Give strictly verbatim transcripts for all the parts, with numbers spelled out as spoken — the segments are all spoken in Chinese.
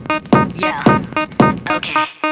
Yeah, OK。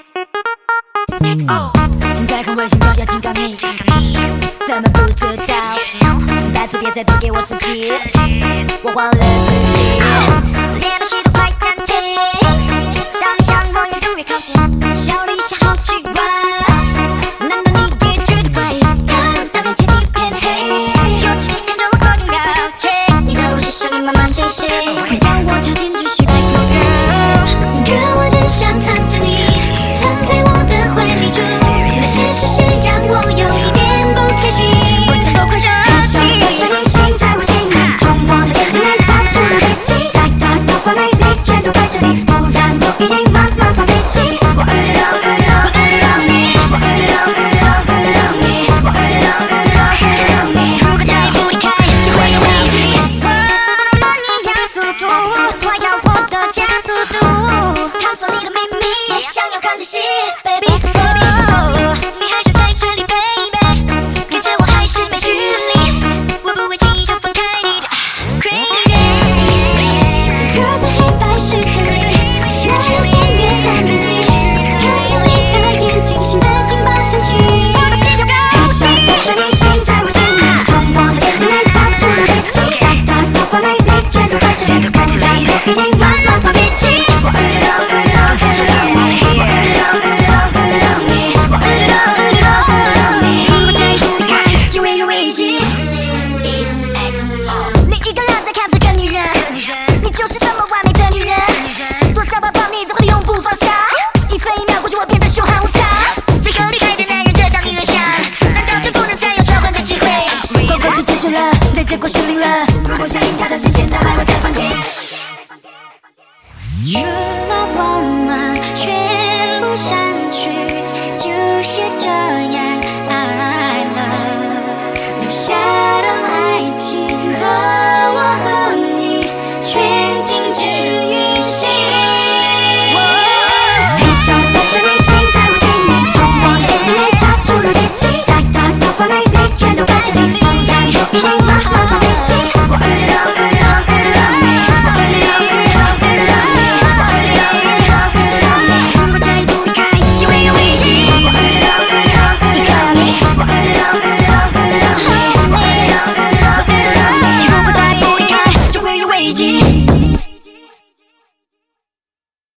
哦，现在很危险，都要警告你，怎么不知道？拜托别再多给我刺激，我忘了自己，连呼吸都快暂停。当你向我越走越靠近，笑了一下，好奇怪。难道你也觉得怪异？看到面前一片黑，有气跟着我靠近靠近，你的呼吸声音慢慢清晰，让我差点继续拜托 girl， 可我只想藏着你，藏在我的怀里住，那些视线让我有一点不开心，我真的快热死。可是你心在我心里，从我的眼睛内抓住了危机，再大的坏魅力全都在这里，不然我已经慢慢发飞机。我爱得到，爱得到，爱得到你，我爱得到，爱得到，爱得到你，我爱得到，爱得到，爱得到你。如果再不离开，就会有危机。我跟你一样速度，快要我的加速度，探索你的秘密，想要看仔细 ，baby baby， 你还是在这里 baby， 跟着我还是没距离，我不会轻易就放开你的 crazy。Girl 在黑白世界里，那人鲜艳和美丽，看着你的眼睛，心的劲爆升起。我的心跳高兴，可是你心在我心里，从我的眼睛内抓住了危机，再大的坏魅力全都在这里，不然我已经慢慢发脾气。我爱得到，爱得到，爱得到你，我爱得到，爱得到，爱得到你，我爱得到，爱得到，爱得到你。如果这一步离开，就会有危机。另一个人在看这个女人，你就是这么完美的女人，多少抱抱你都会永不放下，一分一秒过去我变得凶悍无瑕，最后离开的男人这张女人像，难道就不能再有交换的机会？关关就结束了，那结果是零了，如果相信他的视线，他还会在房间。除了我。